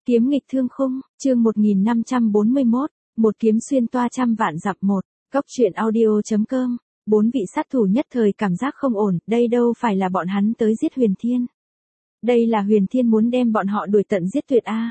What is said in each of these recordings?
Kiếm nghịch thương khung, chương 1541, một kiếm xuyên toa trăm vạn dặm một. Góc truyện audio.com. Bốn vị sát thủ nhất thời cảm giác không ổn, đây đâu phải là bọn hắn tới giết Huyền Thiên. Đây là Huyền Thiên muốn đem bọn họ đuổi tận giết tuyệt a.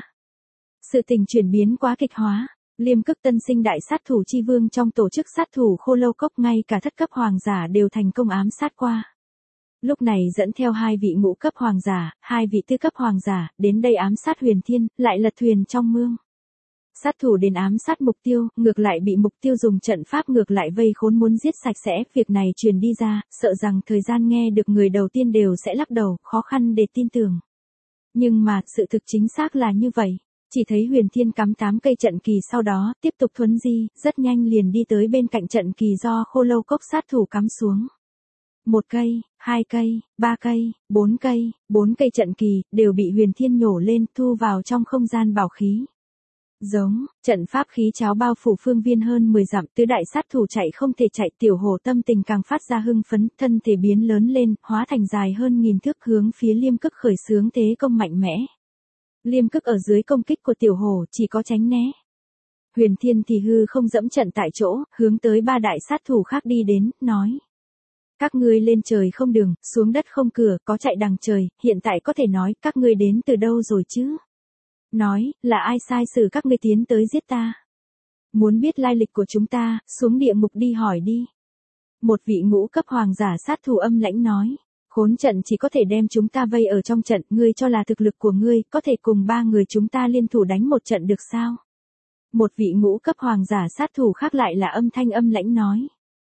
Sự tình chuyển biến quá kịch hóa, Liêm Cức tân sinh đại sát thủ chi vương trong tổ chức sát thủ Khô Lâu Cốc ngay cả thất cấp hoàng giả đều thành công ám sát qua. Lúc này dẫn theo hai vị ngũ cấp hoàng giả, hai vị tư cấp hoàng giả, đến đây ám sát Huyền Thiên, lại lật thuyền trong mương. Sát thủ đến ám sát mục tiêu, ngược lại bị mục tiêu dùng trận pháp ngược lại vây khốn muốn giết sạch sẽ, việc này truyền đi ra, sợ rằng thời gian nghe được người đầu tiên đều sẽ lắc đầu, khó khăn để tin tưởng. Nhưng mà, sự thực chính xác là như vậy. Chỉ thấy Huyền Thiên cắm 8 cây trận kỳ sau đó, tiếp tục thuấn di, rất nhanh liền đi tới bên cạnh trận kỳ do Khô Lâu Cốc sát thủ cắm xuống. 1 cây, 2 cây, 3 cây, 4 cây trận kỳ, đều bị Huyền Thiên nhổ lên, thu vào trong không gian bảo khí. Giống, trận pháp khí cháo bao phủ phương viên hơn 10 dặm, tứ đại sát thủ chạy không thể chạy, Tiểu Hổ tâm tình càng phát ra hưng phấn, thân thể biến lớn lên, hóa thành dài hơn 1000 thước hướng phía Liêm Cức khởi xướng thế công mạnh mẽ. Liêm Cức ở dưới công kích của Tiểu Hổ chỉ có tránh né. Huyền Thiên thì hư không dẫm trận tại chỗ, hướng tới ba đại sát thủ khác đi đến, nói. Các ngươi lên trời không đường, xuống đất không cửa, có chạy đằng trời, hiện tại có thể nói, các ngươi đến từ đâu rồi chứ? Nói, là ai sai xử các ngươi tiến tới giết ta? Muốn biết lai lịch của chúng ta, xuống địa ngục đi hỏi đi. Một vị ngũ cấp hoàng giả sát thủ âm lãnh nói, khốn trận chỉ có thể đem chúng ta vây ở trong trận, ngươi cho là thực lực của ngươi, có thể cùng 3 người chúng ta liên thủ đánh một trận được sao? Một vị ngũ cấp hoàng giả sát thủ khác lại là âm thanh âm lãnh nói.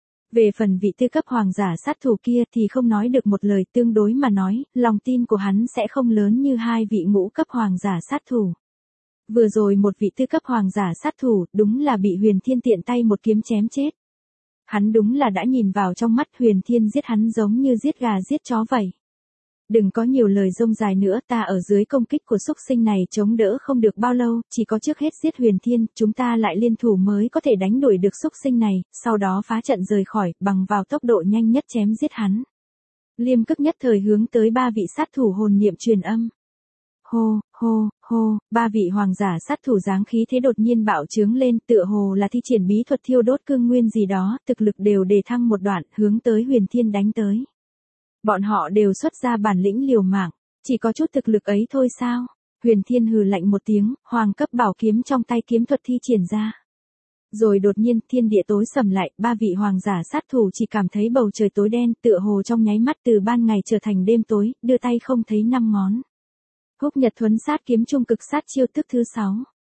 Về phần vị tư cấp hoàng giả sát thủ kia thì không nói được một lời, tương đối mà nói, lòng tin của hắn sẽ không lớn như hai vị ngũ cấp hoàng giả sát thủ. Vừa rồi một vị tư cấp hoàng giả sát thủ, đúng là bị Huyền Thiên tiện tay một kiếm chém chết. Hắn đúng là đã nhìn vào trong mắt Huyền Thiên giết hắn giống như giết gà giết chó vậy. Đừng có nhiều lời rông dài nữa, ta ở dưới công kích của xúc sinh này chống đỡ không được bao lâu, chỉ có trước hết giết Huyền Thiên, chúng ta lại liên thủ mới có thể đánh đuổi được xúc sinh này, sau đó phá trận rời khỏi, bằng vào tốc độ nhanh nhất chém giết hắn. Liêm Cức nhất thời hướng tới ba vị sát thủ hồn niệm truyền âm. Hô, hô, hô, ba vị hoàng giả sát thủ dáng khí thế đột nhiên bạo trướng lên, tựa hồ là thi triển bí thuật thiêu đốt cương nguyên gì đó, thực lực đều đề thăng một đoạn, hướng tới Huyền Thiên đánh tới. Bọn họ đều xuất ra bản lĩnh liều mạng, chỉ có chút thực lực ấy thôi sao? Huyền Thiên hừ lạnh một tiếng, hoàng cấp bảo kiếm trong tay kiếm thuật thi triển ra. Rồi đột nhiên thiên địa tối sầm lại, ba vị hoàng giả sát thủ chỉ cảm thấy bầu trời tối đen, tựa hồ trong nháy mắt từ ban ngày trở thành đêm tối, đưa tay không thấy 5 ngón. Húc Nhật Thuấn Sát kiếm trung cực sát chiêu thức thứ 6.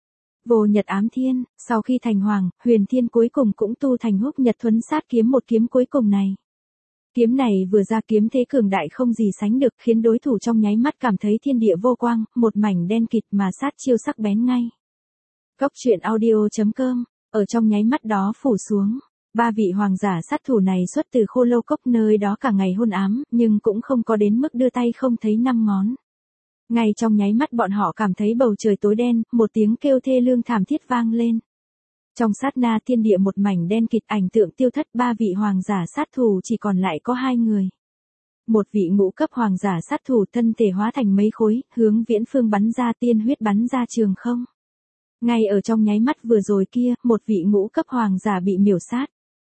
Vô Nhật Ám Thiên, sau khi thành hoàng, Huyền Thiên cuối cùng cũng tu thành Húc Nhật Thuấn Sát kiếm, một kiếm cuối cùng này. Kiếm này vừa ra kiếm thế cường đại không gì sánh được, khiến đối thủ trong nháy mắt cảm thấy thiên địa vô quang, một mảnh đen kịt mà sát chiêu sắc bén ngay. Góc truyện audio.com, ở trong nháy mắt đó phủ xuống. Ba vị hoàng giả sát thủ này xuất từ Khô Lâu Cốc, nơi đó cả ngày hôn ám, nhưng cũng không có đến mức đưa tay không thấy 5 ngón. Ngay trong nháy mắt bọn họ cảm thấy bầu trời tối đen, một tiếng kêu thê lương thảm thiết vang lên. Trong sát na thiên địa một mảnh đen kịt, ảnh tượng tiêu thất, ba vị hoàng giả sát thủ chỉ còn lại có 2 người. Một vị ngũ cấp hoàng giả sát thủ thân thể hóa thành mấy khối, hướng viễn phương bắn ra, tiên huyết bắn ra trường không. Ngay ở trong nháy mắt vừa rồi kia, một vị ngũ cấp hoàng giả bị miểu sát.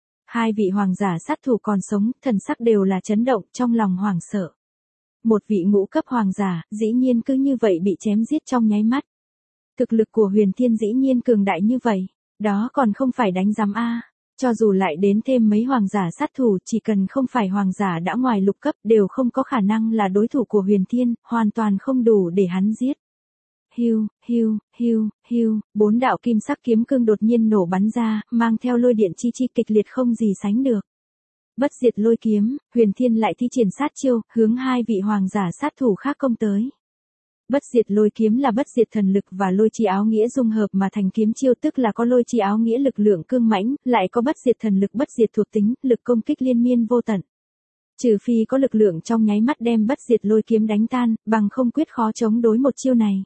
2 vị hoàng giả sát thủ còn sống, thần sắc đều là chấn động, trong lòng hoảng sợ. Một vị ngũ cấp hoàng giả, dĩ nhiên cứ như vậy bị chém giết trong nháy mắt. Thực lực của Huyền Thiên dĩ nhiên cường đại như vậy. Đó còn không phải đánh giám a. Cho dù lại đến thêm mấy hoàng giả sát thủ, chỉ cần không phải hoàng giả đã ngoài lục cấp, đều không có khả năng là đối thủ của Huyền Thiên, hoàn toàn không đủ để hắn giết. Hiu, hiu, hiu, hiu, 4 đạo kim sắc kiếm cương đột nhiên nổ bắn ra, mang theo lôi điện chi chi kịch liệt không gì sánh được. Bất diệt lôi kiếm, Huyền Thiên lại thi triển sát chiêu, hướng 2 vị hoàng giả sát thủ khác công tới. Bất diệt lôi kiếm là bất diệt thần lực và lôi chi áo nghĩa dung hợp mà thành kiếm chiêu, tức là có lôi chi áo nghĩa lực lượng cương mãnh, lại có bất diệt thần lực bất diệt thuộc tính, lực công kích liên miên vô tận. Trừ phi có lực lượng trong nháy mắt đem bất diệt lôi kiếm đánh tan, bằng không quyết khó chống đối một chiêu này.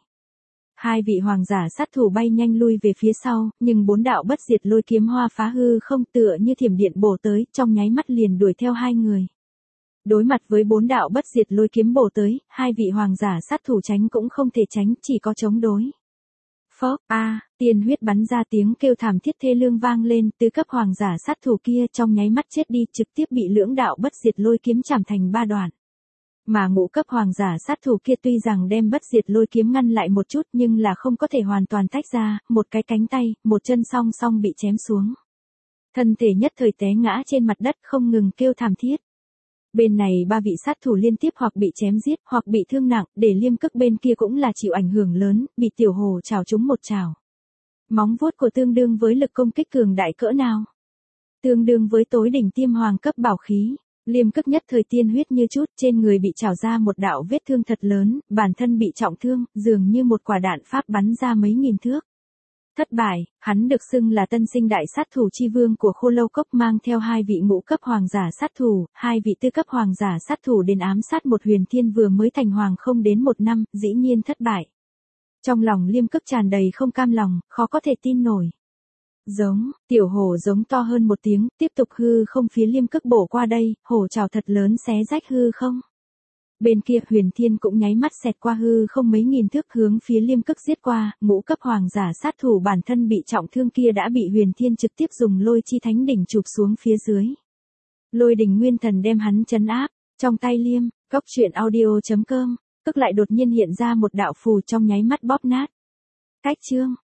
2 vị hoàng giả sát thủ bay nhanh lui về phía sau, nhưng 4 đạo bất diệt lôi kiếm hoa phá hư không, tựa như thiểm điện bổ tới, trong nháy mắt liền đuổi theo 2 người. Đối mặt với 4 đạo bất diệt lôi kiếm bổ tới, 2 vị hoàng giả sát thủ tránh cũng không thể tránh, chỉ có chống đối. Phốc, tiên huyết bắn ra, tiếng kêu thảm thiết thê lương vang lên, tứ cấp hoàng giả sát thủ kia trong nháy mắt chết đi, trực tiếp bị lưỡng đạo bất diệt lôi kiếm chảm thành 3 đoạn. Mà ngũ cấp hoàng giả sát thủ kia tuy rằng đem bất diệt lôi kiếm ngăn lại một chút nhưng là không có thể hoàn toàn tách ra, một cái cánh tay, một chân song song bị chém xuống. Thân thể nhất thời té ngã trên mặt đất không ngừng kêu thảm thiết. Bên này 3 vị sát thủ liên tiếp hoặc bị chém giết hoặc bị thương nặng, để Liêm Cức bên kia cũng là chịu ảnh hưởng lớn, bị tiểu hồ chảo trúng một chảo. Móng vuốt của tương đương với lực công kích cường đại cỡ nào? Tương đương với tối đỉnh tiêm hoàng cấp bảo khí. Liêm Cức nhất thời tiên huyết như chút, trên người bị chảo ra một đạo vết thương thật lớn, bản thân bị trọng thương, dường như một quả đạn pháp bắn ra mấy nghìn thước. Thất bại, hắn được xưng là tân sinh đại sát thủ chi vương của Khô Lâu Cốc, mang theo 2 vị ngũ cấp hoàng giả sát thủ, 2 vị tư cấp hoàng giả sát thủ đến ám sát một huyền thiên vừa mới thành hoàng không đến 1 năm, dĩ nhiên thất bại. Trong lòng Liêm Cức tràn đầy không cam lòng, khó có thể tin nổi. Giống, tiểu hổ giống to hơn một tiếng, tiếp tục hư không phía Liêm Cức bổ qua đây, hổ trảo thật lớn xé rách hư không. Bên kia huyền thiên cũng nháy mắt xẹt qua hư không mấy nghìn thước hướng phía Liêm Cức giết qua, ngũ cấp hoàng giả sát thủ bản thân bị trọng thương kia đã bị huyền thiên trực tiếp dùng lôi chi thánh đỉnh chụp xuống phía dưới. Lôi đỉnh nguyên thần đem hắn trấn áp, trong tay Liêm, Cốc Truyện Audio.com, Cức lại đột nhiên hiện ra một đạo phù trong nháy mắt bóp nát. Cách chương.